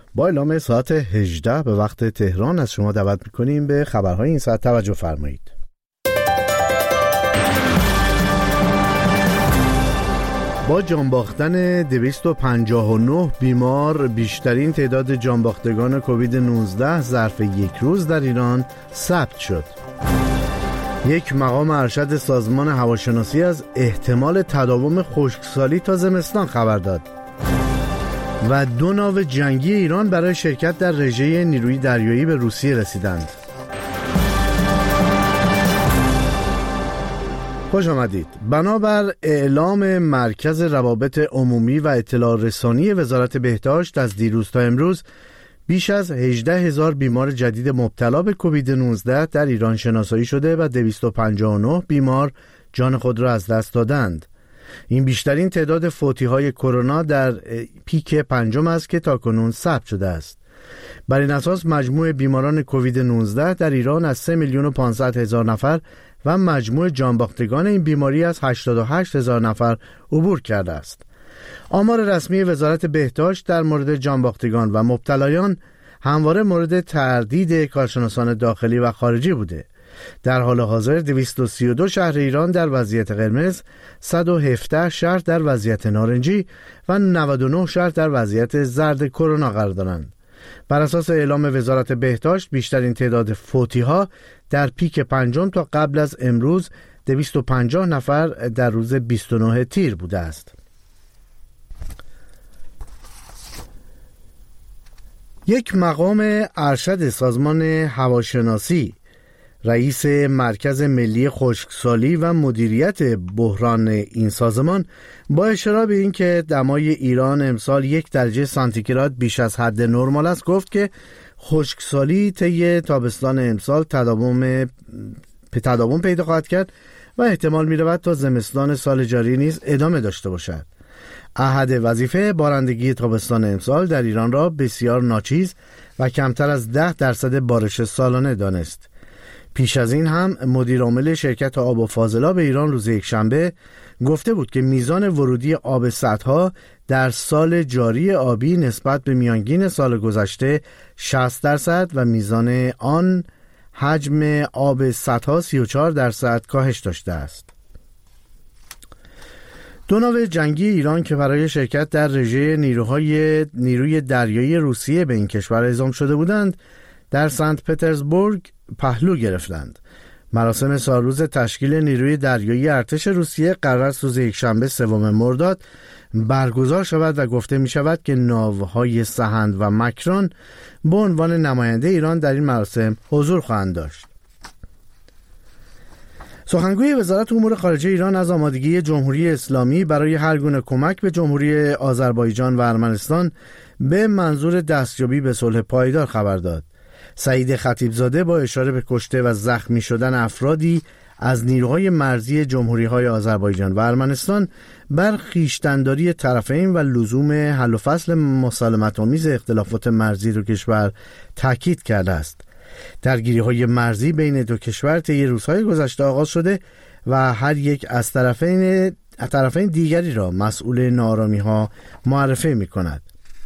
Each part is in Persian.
با اعلام ساعت 18 به وقت تهران از شما دعوت می‌کنیم به خبرهای این ساعت توجه فرمایید. با جانباختن 259 بیمار بیشترین تعداد جانباختگان کووید 19 ظرف یک روز در ایران ثبت شد. یک مقام ارشد سازمان هواشناسی از احتمال تداوم خشکسالی تا زمستان خبر داد. و 2 ناو جنگی ایران برای شرکت در رژه نیروی دریایی به روسیه رسیدند. خوش آمدید. بنابر اعلام مرکز روابط عمومی و اطلاع رسانی وزارت بهداشت از دیروز تا امروز بیش از 18,000 بیمار جدید مبتلا به کووید 19 در ایران شناسایی شده و 259 بیمار جان خود را از دست دادند. این بیشترین تعداد فوتی‌های کرونا در پیک پنجم است که تاکنون ثبت شده است. بر این اساس مجموع بیماران کووید 19 در ایران از 3,500,000 نفر و مجموع جانباختگان این بیماری از 88,000 نفر عبور کرده است. آمار رسمی وزارت بهداشت در مورد جانباختگان و مبتلایان همواره مورد تردید کارشناسان داخلی و خارجی بوده. در حال حاضر 232 شهر ایران در وضعیت قرمز، 117 شهر در وضعیت نارنجی و 99 شهر در وضعیت زرد کرونا قرار دارند. بر اساس اعلام وزارت بهداشت بیشترین تعداد فوتی‌ها در پیک پنجم تا قبل از امروز 250 نفر در روز 29 تیر بوده است. یک مقام ارشد سازمان هواشناسی، رئیس مرکز ملی خشکسالی و مدیریت بحران این سازمان، با اشاره به این که دمای ایران امسال 1 درجه سانتیگراد بیش از حد نرمال است، گفت که خشکسالی طی تابستان امسال تداوم پیدا خواهد کرد و احتمال می‌رود تا زمستان سال جاری نیز ادامه داشته باشد. احد وظیفه بارندگی تابستان امسال در ایران را بسیار ناچیز و کمتر از 10% بارش سالانه دانست. پیش از این هم مدیر عامل شرکت آب و فاضلاب ایران روز یکشنبه گفته بود که میزان ورودی آب سدها در سال جاری آبی نسبت به میانگین سال گذشته 60% و میزان آن حجم آب سدها 34% کاهش داشته است. 2 ناو جنگی ایران که برای شرکت در رژه نیروی دریایی روسیه به این کشور اعزام شده بودند در سنت پترزبورگ پهلو گرفتند. مراسم سالروز تشکیل نیروی دریایی ارتش روسیه قرار است روز یکشنبه 3 مرداد برگزار شود و گفته می شود که ناوهای سهند و مکران به عنوان نماینده ایران در این مراسم حضور خواهند داشت. سخنگوی وزارت امور خارجه ایران از آمادگی جمهوری اسلامی برای هر گونه کمک به جمهوری آذربایجان و ارمنستان به منظور دستیابی به صلح پایدار خبر داد. سعید خطیبزاده با اشاره به کشته و زخمی شدن افرادی از نیروهای مرزی جمهوری‌های آذربایجان و ارمنستان بر خویشتن‌داری طرفین و لزوم حل و فصل مسالمت‌آمیز اختلافات مرزی دو کشور تاکید کرده است. درگیری‌های مرزی بین دو کشور طی روزهای گذشته آغاز شده و هر یک از طرفین دیگری را مسئول ناآرامی‌ها معرفی می‌کند.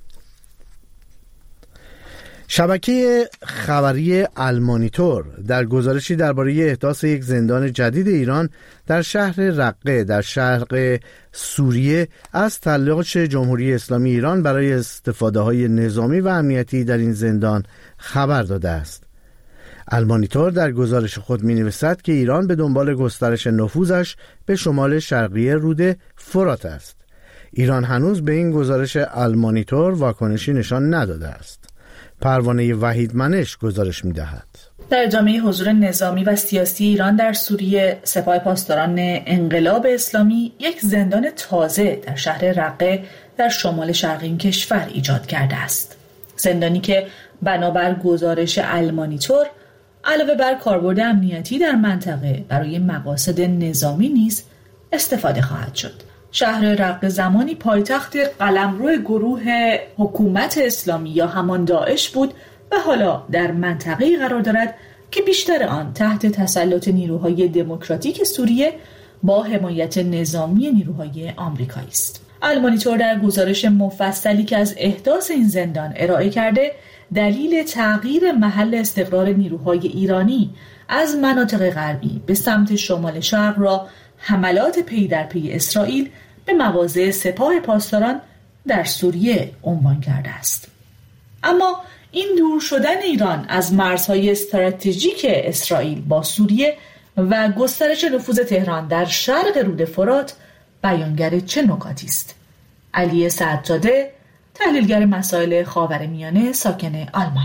شبکه خبری المانیتور در گزارشی درباره احداث یک زندان جدید ایران در شهر رقه در شرق سوریه از تلاش جمهوری اسلامی ایران برای استفاده‌های نظامی و امنیتی در این زندان خبر داده است. المانیتور در گزارش خود می‌نویسد که ایران به دنبال گسترش نفوذش به شمال شرقی رود فرات است. ایران هنوز به این گزارش المانیتور واکنشی نشان نداده است. پروانه وحید منش گزارش می‌دهد. در ادامه حضور نظامی و سیاسی ایران در سوریه، سپاه پاسداران انقلاب اسلامی یک زندان تازه در شهر رقه در شمال شرقی این کشور ایجاد کرده است. زندانی که بنابر گزارش المانیتور علاوه بر کاربرد امنیتی در منطقه برای مقاصد نظامی نیز استفاده خواهد شد. شهر رقه زمانی پایتخت قلمرو گروه حکومت اسلامی یا همان داعش بود و حالا در منطقه‌ای قرار دارد که بیشتر آن تحت تسلط نیروهای دموکراتیک سوریه با حمایت نظامی نیروهای آمریکایی است. المانیتور در گزارش مفصلی که از احداث این زندان ارائه کرده، دلیل تغییر محل استقرار نیروهای ایرانی از مناطق غربی به سمت شمال شرق را حملات پی در پی اسرائیل به مواضع سپاه پاسداران در سوریه عنوان کرده است. اما این دور شدن ایران از مرزهای استراتژیک اسرائیل با سوریه و گسترش نفوذ تهران در شرق رود فرات بیانگر چه نکاتی است؟ علی سعدزاده، تحلیلگر مسائل خاورمیانه ساکن آلمان: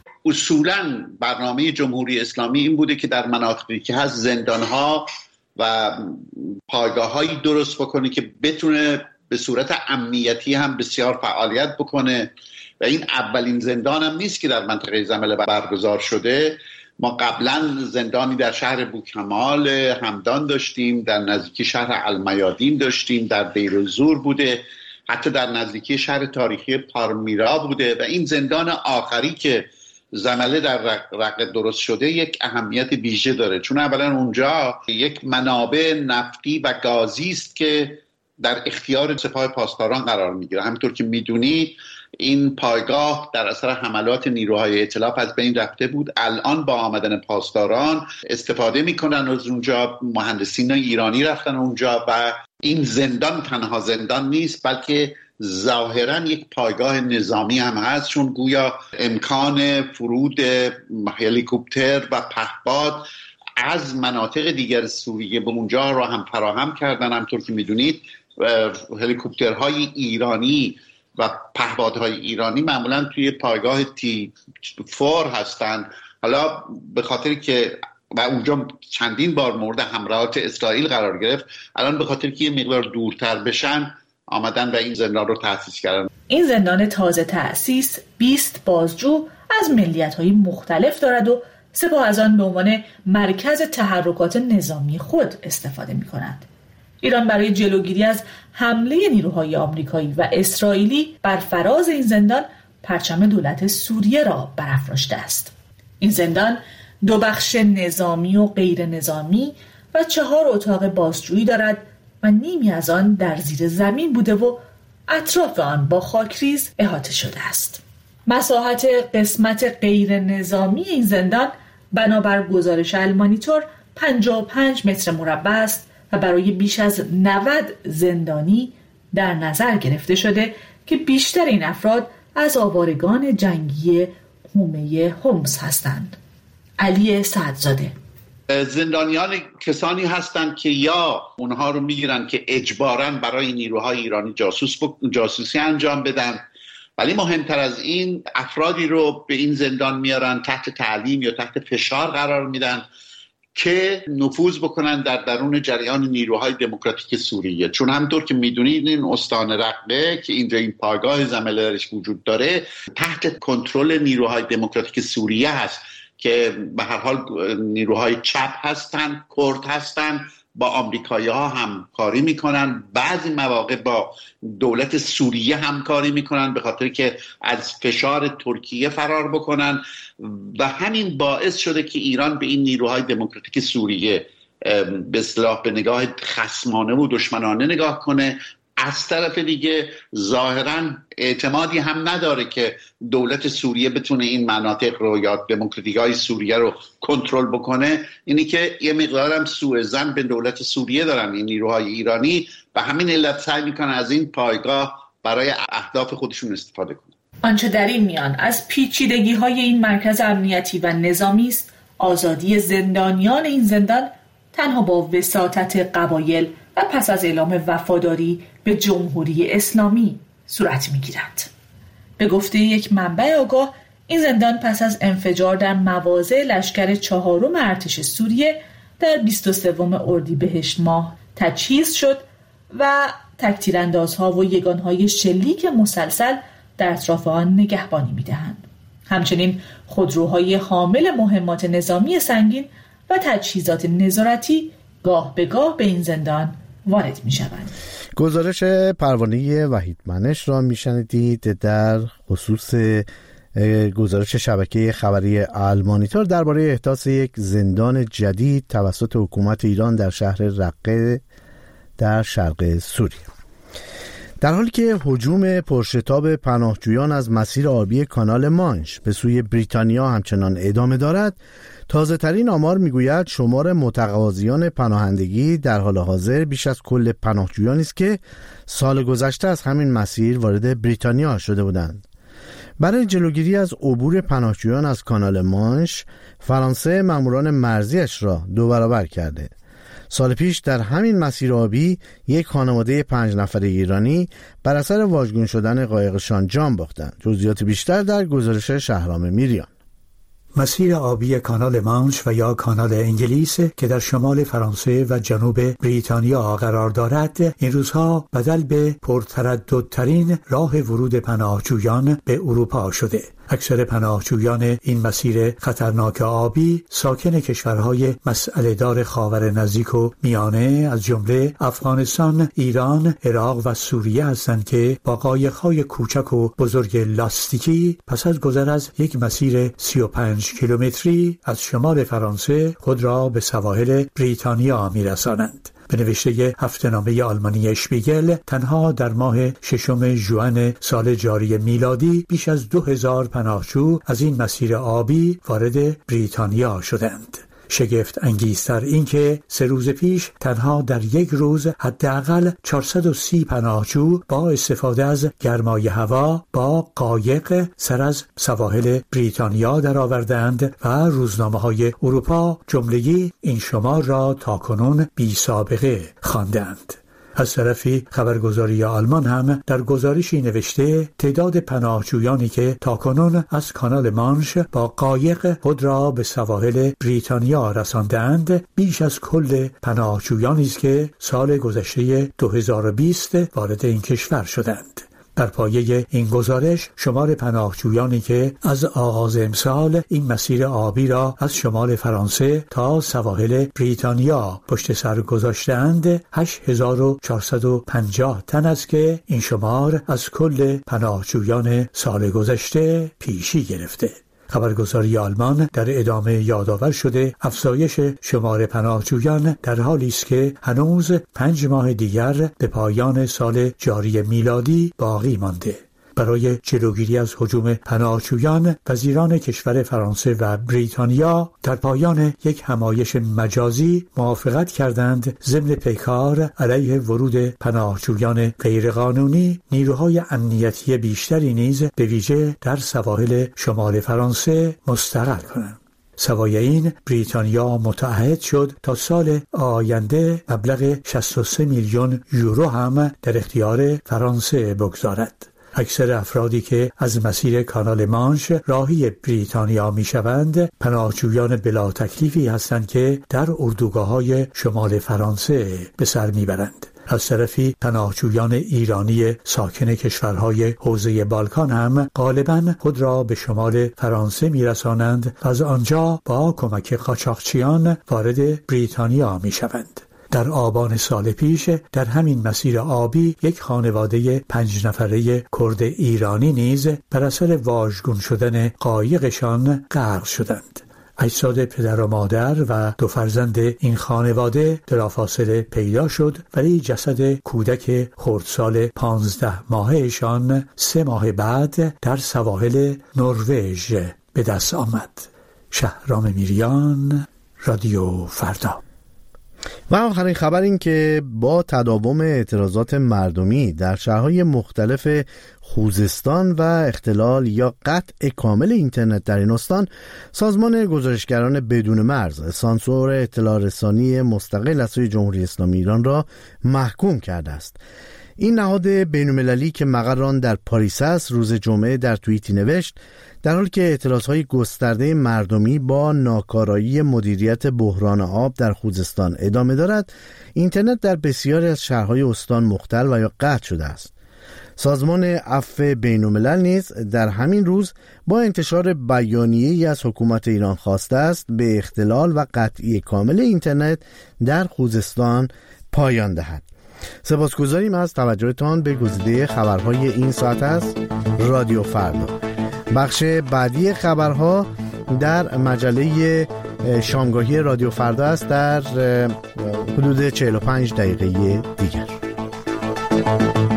اصولاً برنامه جمهوری اسلامی این بوده که در مناطقی که هست زندانها و پایگاه‌هایی درست بکنه که بتونه به صورت امنیتی هم بسیار فعالیت بکنه و این اولین زندان هم نیست که در منطقه زمله برگزار شده. ما قبلا زندانی در شهر بوکمال همدان داشتیم، در نزدیکی شهر المیادین داشتیم، در دیر زور بوده، حتی در نزدیکی شهر تاریخی پارمیرا بوده و این زندان آخری که زمله در رقه درست شده یک اهمیت ویژه داره، چون اولا اونجا یک منابع نفتی و گازی است که در اختیار سپاه پاسداران قرار میگیره. همونطور که میدونید این پایگاه در اثر حملات نیروهای ائتلاف از بین رفته بود. الان با آمدن پاسداران استفاده میکنن از اونجا، مهندسین ایرانی رفتن اونجا و این زندان تنها زندان نیست بلکه ظاهراً یک پایگاه نظامی هم هست، چون گویا امکان فرود هلیکوپتر و پهپاد از مناطق دیگر سوریه به اونجا را هم فراهم کردن. همطور که میدونید هلیکوپترهای ایرانی و پهپادهای ایرانی معمولاً توی پایگاه T4 هستند. حالا به خاطر که و اونجا چندین بار مورد حملات اسرائیل قرار گرفت، الان به خاطر که یه مقدار دورتر بشن آمدن و این زندان رو تأسیس کردن. این زندان تازه تأسیس 20 بازجو از ملیت‌های مختلف دارد و سپاه از آن به عنوان مرکز تحرکات نظامی خود استفاده می‌کند. ایران برای جلوگیری از حمله نیروهای آمریکایی و اسرائیلی بر فراز این زندان پرچم دولت سوریه را برافراشته است. این زندان 2 بخش نظامی و غیر نظامی و 4 اتاق بازجویی دارد و نیمی از آن در زیر زمین بوده و اطراف آن با خاکریز احاطه شده است. مساحت قسمت غیر نظامی این زندان بنابر گزارش المانیتور 55 متر مربع است و برای بیش از 90 زندانی در نظر گرفته شده که بیشتر این افراد از آوارگان جنگی حومه حمص هستند. علی سعدزاده: زندانیان کسانی هستند که یا اونها رو میگیرن که اجباراً برای نیروهای ایرانی جاسوسی انجام بدن، ولی مهمتر از این افرادی رو به این زندان میارن تحت تعلیم یا تحت فشار قرار میدن که نفوذ بکنن در درون جریان نیروهای دموکراتیک سوریه. چون همونطور که میدونید این استان رقه که اینجا این پایگاه زمله درش وجود داره تحت کنترل نیروهای دموکراتیک سوریه هست که به هر حال نیروهای چپ هستن، کرد هستن، با آمریکایی ها همکاری میکنن، بعضی مواقع با دولت سوریه همکاری میکنن به خاطر که از فشار ترکیه فرار بکنن و همین باعث شده که ایران به این نیروهای دموکراتیک سوریه به اصطلاح به نگاه خصمانه و دشمنانه نگاه کنه. از طرف دیگه ظاهراً اعتمادی هم نداره که دولت سوریه بتونه این مناطق رو یا دموکراتیکای سوریه رو کنترل بکنه. اینی که یه مقدارم سوء ظن به دولت سوریه دارن این نیروهای ایرانی و همین علت سعی میکنن از این پایگاه برای اهداف خودشون استفاده کنن. آنچه در این میان از پیچیدگی‌های این مرکز امنیتی و نظامی است، آزادی زندانیان این زندان تنها با وساطت قبایل و پس از اعلام وفاداری به جمهوری اسلامی صورت می‌گیرد. به گفته یک منبع آگاه، این زندان پس از انفجار در مواضع لشکر 4 ارتش سوریه در 23 اردیبهشت ماه تجهیز شد و تک‌تیراندازها و یگانهای شلیک مسلسل در اطراف آن نگهبانی می‌دهند. همچنین خودروهای حامل مهمات نظامی سنگین و تجهیزات نظارتی گاه به گاه به این زندان وارد می شوند. گزارش پروانه وحید منش را می شنیدید در خصوص گزارش شبکه خبری المانیتور درباره احداث یک زندان جدید توسط حکومت ایران در شهر رقه در شرق سوریه. در حالی که هجوم پرشتاب پناهجویان از مسیر آبی کانال مانش به سوی بریتانیا همچنان ادامه دارد، تازه ترین آمار میگوید شمار متقاضیان پناهندگی در حال حاضر بیش از کل پناهجویانی است که سال گذشته از همین مسیر وارد بریتانیا شده بودند. برای جلوگیری از عبور پناهجویان از کانال مانش، فرانسه ماموران مرزیش را 2 برابر کرده. سال پیش در همین مسیر آبی یک خانواده 5 نفره ایرانی بر اثر واژگون شدن قایقشان جان باختند. جزئیات بیشتر در گزارش شهرام میریان. مسیر آبی کانال مانش و یا کانال انگلیس که در شمال فرانسه و جنوب بریتانیا قرار دارد، این روزها بدل به پرترددترین راه ورود پناهجویان به اروپا شده. اکثر پناهجویان این مسیر خطرناک آبی ساکن کشورهای مسئله‌دار خاور نزدیک و میانه از جمله افغانستان، ایران، عراق و سوریه هستند که با قایق‌های کوچک و بزرگ لاستیکی پس از گذر از یک مسیر 35 کیلومتری از شمال فرانسه خود را به سواحل بریتانیا می‌رسانند. به نوشته هفته‌نامه آلمانی اشپیگل، تنها در ماه 6 ژوئن سال جاری میلادی بیش از 2000 پناهجو از این مسیر آبی وارد بریتانیا شدند. شگفت انگیزتر این که 3 روز پیش تنها در یک روز حداقل 430 پناهجو با استفاده از گرمای هوا با قایق سر از سواحل بریتانیا درآوردند و روزنامه‌های اروپا جملگی این شمار را تاکنون بی سابقه خواندند. از طرفی خبرگزاری آلمان هم در گزارشی نوشته تعداد پناهجویانی که تاکنون از کانال مانش با قایق خود را به سواحل بریتانیا رساندند بیش از کل پناهجویانی است که سال گذشته 2020 وارد این کشور شدند. در پایه این گزارش شمار پناهجویانی که از آغاز امسال این مسیر آبی را از شمال فرانسه تا سواحل بریتانیا پشت سر گذاشتند 8450 تن است که این شمار از کل پناهجویان سال گذشته پیشی گرفته. خبرگزاری آلمان در ادامه یادآور شده افزایش شمار پناهجویان در حالی است که هنوز 5 ماه دیگر به پایان سال جاری میلادی باقی مانده. برای جلوگیری از هجوم پناهجویان، وزیران کشور فرانسه و بریتانیا در پایان یک همایش مجازی موافقت کردند ضمن پیکار علیه ورود پناهجویان غیرقانونی نیروهای امنیتی بیشتری نیز به ویژه در سواحل شمال فرانسه مستقر کنند. سوای این، بریتانیا متعهد شد تا سال آینده مبلغ 63 میلیون یورو هم در اختیار فرانسه بگذارد. اکثر افرادی که از مسیر کانال مانش راهی بریتانیا میشوند پناهجویان بلا تکلیفی هستند که در اردوگاه‌های شمال فرانسه به سر میبرند. از طرفی پناهجویان ایرانی ساکن کشورهای حوزه بالکان هم غالباً خود را به شمال فرانسه میرسانند و از آنجا با کمک قاچاقچیان وارد بریتانیا میشوند. در آبان سال پیش در همین مسیر آبی یک خانواده 5 نفره کرد ایرانی نیز بر اثر واژگون شدن قایقشان غرق شدند. اجساد پدر و مادر و 2 فرزند این خانواده بلافاصله پیدا شد، ولی جسد کودک خردسال 15 ماههشان 3 ماه بعد در سواحل نروژ به دست آمد. شهرام میریان، رادیو فردا. و آخرین خبر این که با تداوم اعتراضات مردمی در شهرهای مختلف خوزستان و اختلال یا قطع کامل اینترنت در این استان، سازمان گزارشگران بدون مرز سانسور اطلاع رسانی مستقل از سوی جمهوری اسلامی ایران را محکوم کرده است. این نهاد بین‌المللی که مقر آن در پاریس است روز جمعه در توییتی نوشت در حالی که اعتراضهای گسترده مردمی با ناکارایی مدیریت بحران آب در خوزستان ادامه دارد، اینترنت در بسیاری از شهرهای استان مختل و یا قطع شده است. سازمان عفو بین‌الملل نیز در همین روز با انتشار بیانیه‌ای از حکومت ایران خواسته است به اختلال و قطعی کامل اینترنت در خوزستان پایان دهد. سپاسگزاریم از توجهتان به گزیده خبرهای این ساعت از رادیو فردا. بخش بعدی خبرها در مجله شامگاهی رادیو فردا است در حدود 45 دقیقه دیگر.